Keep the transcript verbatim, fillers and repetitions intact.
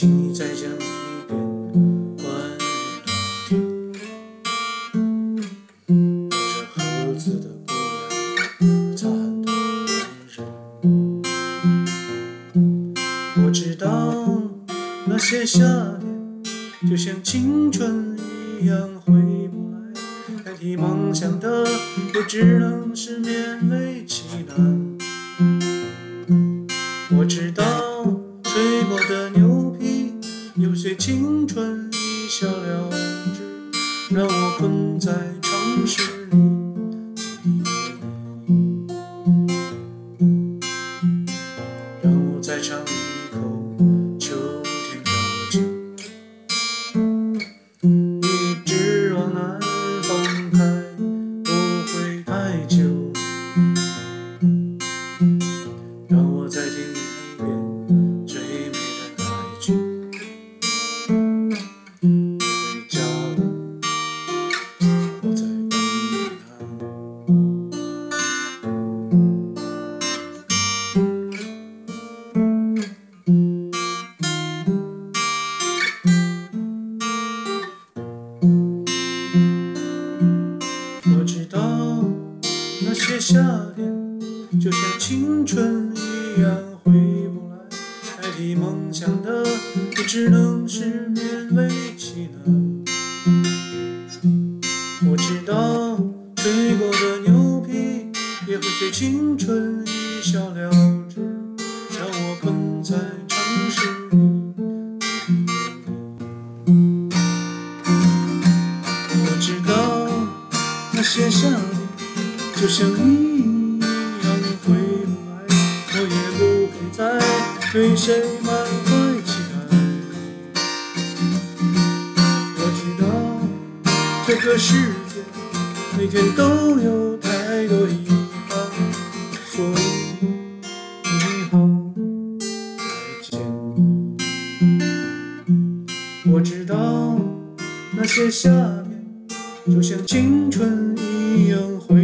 请你再讲一遍关于那天，抱着盒子的姑娘，擦汗的男人。我知道那些夏天就像青春一样回不来，代替梦想的也只能是勉为其难。我知道吹过的牛皮有些青春一笑了之，让我困在城市里记忆你，让我再尝一口秋天的酒，一直往南方开，不会太久，让我再听一遍最美的爱情。你回家了，我在等你啊。我知道那些夏天就像青春一样回不来，代替梦想的也只能是勉为其难。我知道吹过的牛皮也会随青春一笑了之，让我困在城市里记忆你。我知道那些夏天就像你一样回不来，我也不会再对谁满怀期待。我知道这个世界每天都有太多遗憾，所以以后再见。我知道那些夏天就像青春一样回